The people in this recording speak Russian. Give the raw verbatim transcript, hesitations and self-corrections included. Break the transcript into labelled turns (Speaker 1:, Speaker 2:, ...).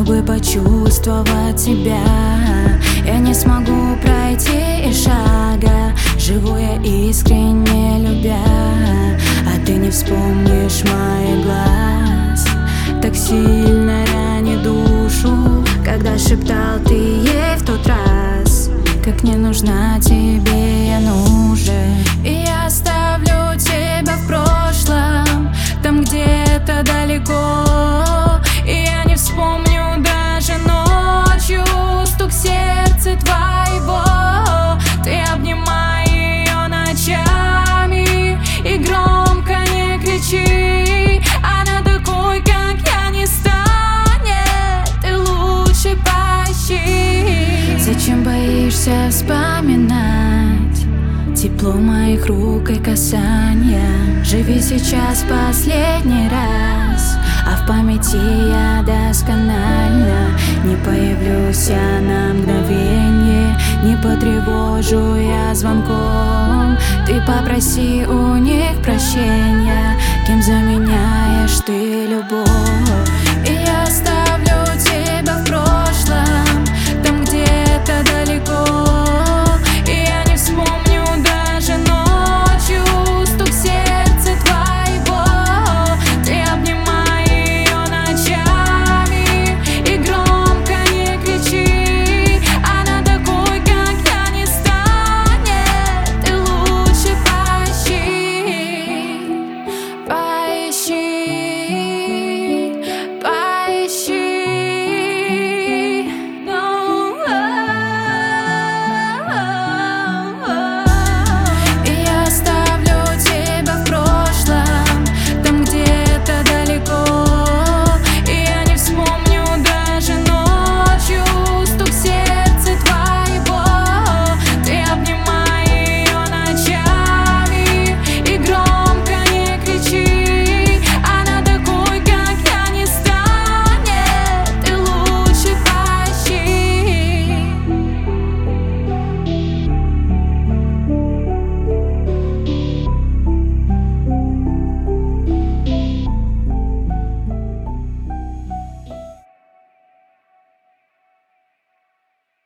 Speaker 1: Чтобы почувствовать тебя, я не смогу пройти и шага. Живу я искренне любя, а ты не вспомнишь моих глаз. Так сильно ранит душу, когда шептал ты ей в тот раз, как не нужна тебе я нужен. И я оставлю тебя в прошлом, там где-то далеко. И я не вспомню даже ночью стук сердца твоего. Ты обнимай ее ночами и громко не кричи. Она такой, как я, не станет, ты лучше поищи. Зачем боишься вспоминать тепло моих рук и касания? Живи сейчас в последний раз, а в памяти я досконально не появлюсь я на мгновенье, не потревожу я звонком. Ты попроси у них прощения, кем заменяешь ты любовь.